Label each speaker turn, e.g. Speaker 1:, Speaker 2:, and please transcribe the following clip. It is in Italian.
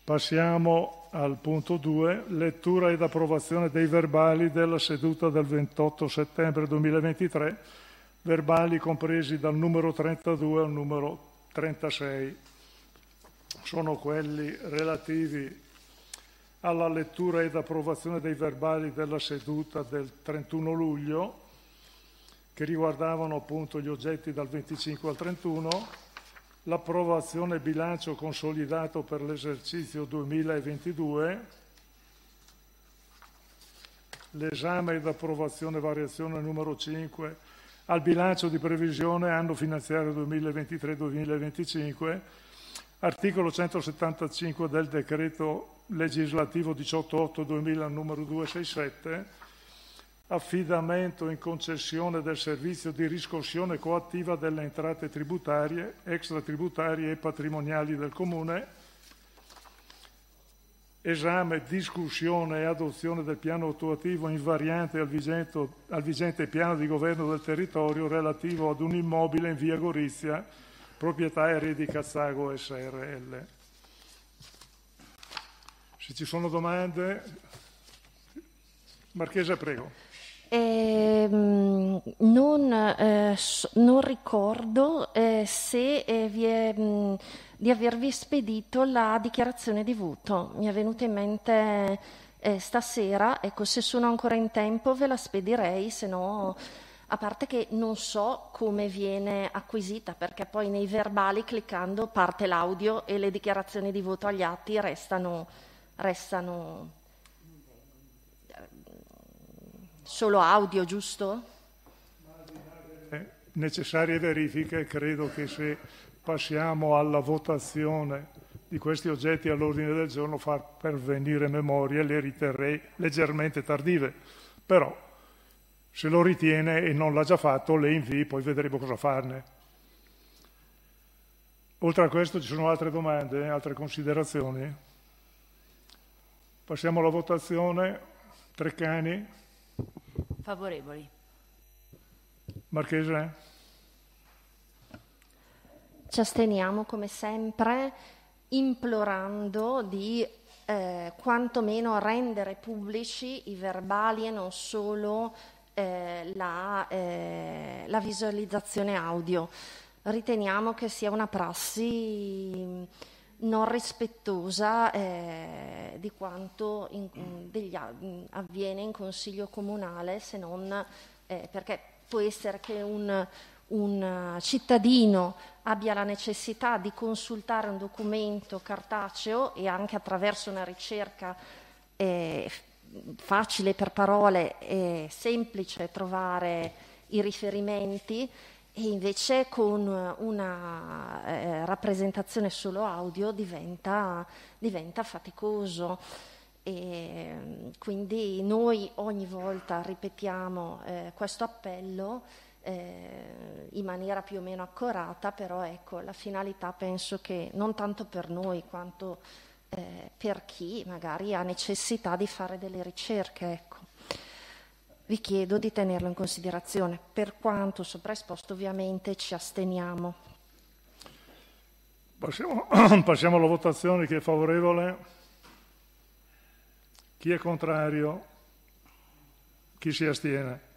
Speaker 1: Passiamo al punto 2, lettura ed approvazione dei verbali della seduta del 28 settembre 2023, verbali compresi dal numero 32 al numero 36. Sono quelli relativi alla lettura ed approvazione dei verbali della seduta del 31 luglio, che riguardavano appunto gli oggetti dal 25 al 31, l'approvazione bilancio consolidato per l'esercizio 2022, l'esame ed approvazione variazione numero 5 al bilancio di previsione anno finanziario 2023-2025, articolo 175 del decreto legislativo 18/8/2000 numero 267, affidamento in concessione del servizio di riscossione coattiva delle entrate tributarie, extratributarie e patrimoniali del Comune, esame, discussione e adozione del piano attuativo invariante al vigente piano di governo del territorio relativo ad un immobile in via Gorizia, proprietà Eredi Cazzago SRL. Se ci sono domande, Marchesa, prego.
Speaker 2: Non ricordo se di avervi spedito la dichiarazione di voto. Mi è venuta in mente stasera, ecco, se sono ancora in tempo ve la spedirei, se no, a parte che non so come viene acquisita, perché poi nei verbali cliccando parte l'audio e le dichiarazioni di voto agli atti restano solo audio, giusto?
Speaker 1: Necessarie verifiche, credo che se passiamo alla votazione di questi oggetti all'ordine del giorno far pervenire memorie le riterrei leggermente tardive, però se lo ritiene e non l'ha già fatto le invii, poi vedremo cosa farne. Oltre a questo ci sono altre domande, altre considerazioni? Passiamo alla votazione. Treccani?
Speaker 3: Favorevoli.
Speaker 1: Marchese?
Speaker 2: Ci asteniamo come sempre, implorando di quantomeno rendere pubblici i verbali e non solo la visualizzazione audio. Riteniamo che sia una prassi non rispettosa di quanto avviene in Consiglio Comunale, se non perché può essere che un cittadino abbia la necessità di consultare un documento cartaceo e anche attraverso una ricerca facile per parole e semplice trovare i riferimenti, e invece con una rappresentazione solo audio diventa faticoso. E quindi noi ogni volta ripetiamo questo appello in maniera più o meno accurata, però ecco, la finalità penso che non tanto per noi quanto per chi magari ha necessità di fare delle ricerche, ecco. Vi chiedo di tenerlo in considerazione. Per quanto sopra esposto, ovviamente ci asteniamo.
Speaker 1: Passiamo alla votazione. Chi è favorevole? Chi è contrario? Chi si astiene?